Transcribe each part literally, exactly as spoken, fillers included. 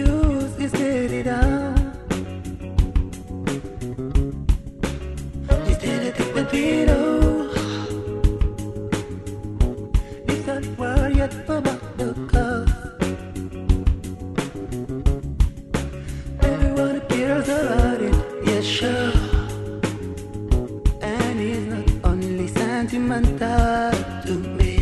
use is steady down. Instead of take the beetle. It's not worried yet about the cost. Everyone cares about it, yes sure. And it's not only sentimental to me.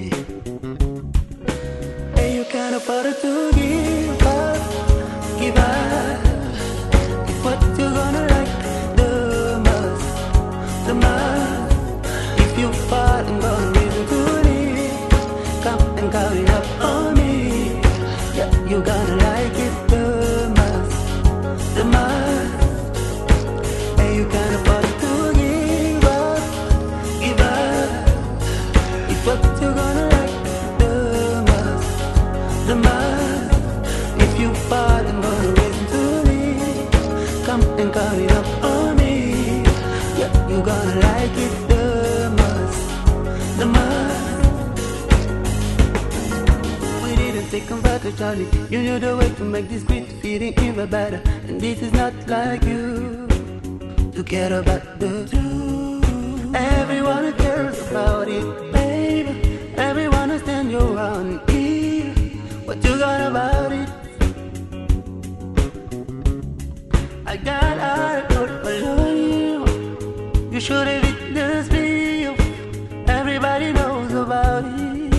And you can't afford to give up, give up. It's what you're gonna like the most, the most. If you fall and gonna reason to leave, come and carry up on me. Yeah, you gonna like it the most, the most. And you can't afford to give up, give up. It's what you're gonna like the most, the most. If you fall and gonna reason to leave, come and call it up on me. Yeah, you gonna like it the most, the most. We didn't take comfort to Charlie. You knew the way to make this great feeling even better. And this is not like you to care about the truth. Everyone cares about it, baby. Everyone understand you're on it. What you got about it? I got out of alone. You should have witnessed me. Everybody knows about it.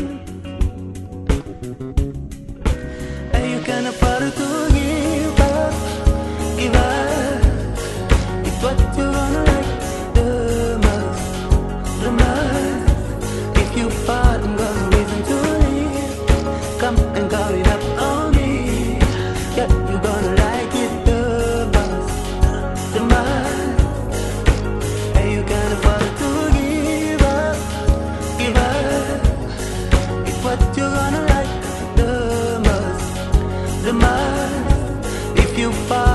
And you can't afford to give up, give up. It's what you're gonna like the most, the most. If you fall, I'm gonna reason to leave. Come and call it up on me. Yeah, you gonna like it the most, the most. And you can't afford to give up, give up. It's what you're gonna like the most, the most. If you fall